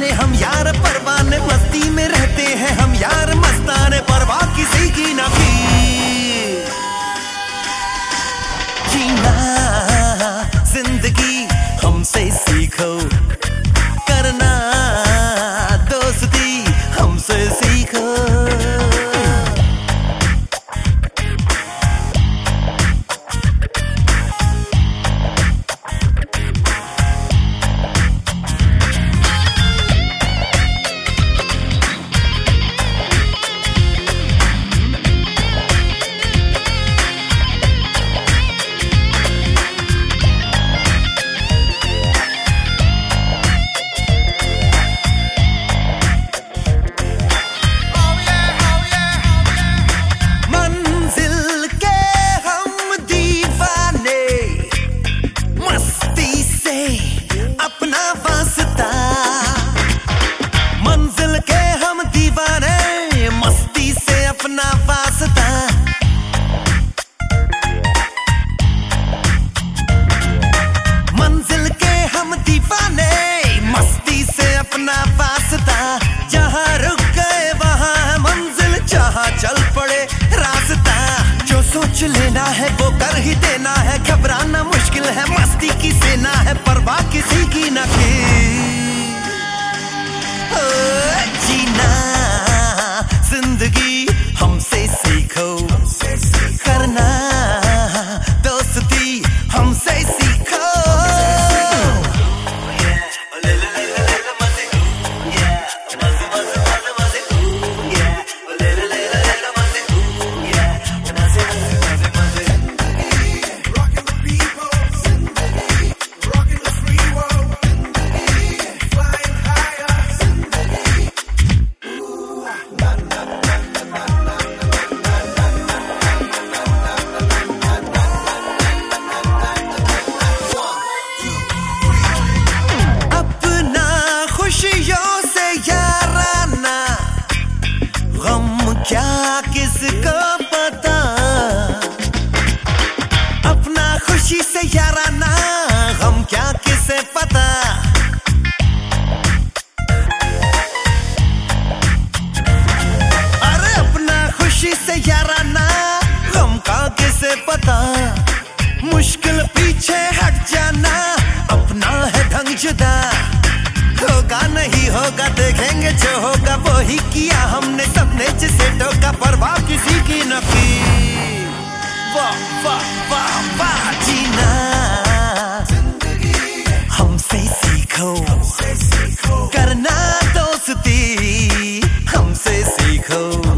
जाने हम यार परवाने, मस्ती में रहते हैं हम यार मस्ताने, परवाह किसी की ना की। जीना जिंदगी हमसे सीखो, करना दोस्ती हमसे सीखो। मंजिल के हम दीवाने, मस्ती से अपना वास्ता। मंजिल के हम दीवाने, मस्ती से अपना वास्ता। जहाँ रुक गए वहाँ है मंजिल, जहाँ चल पड़े रास्ता। जो सोच लेना है वो कर ही देना है, घबराना मुश्किल है मस्ती की सेना है, परवाह किसी की न की। जीना जिंदगी हमसे सीखो, करना दोस्ती हमसे सीखो। क्या किसको पता, अपना खुशी से याराना, गम क्या किसे पता। अरे अपना खुशी से याराना, गम का किसे पता। मुश्किल पीछे हट जाना, अपना है ढंग जुदा। होगा नहीं होगा देखेंगे, जो होगा वो ही किया हमने, सबने जिसे टोका परवाह किसी की न की। वाह वाह वाह वाह। जीना हमसे सीखो, करना दोस्ती हमसे सीखो।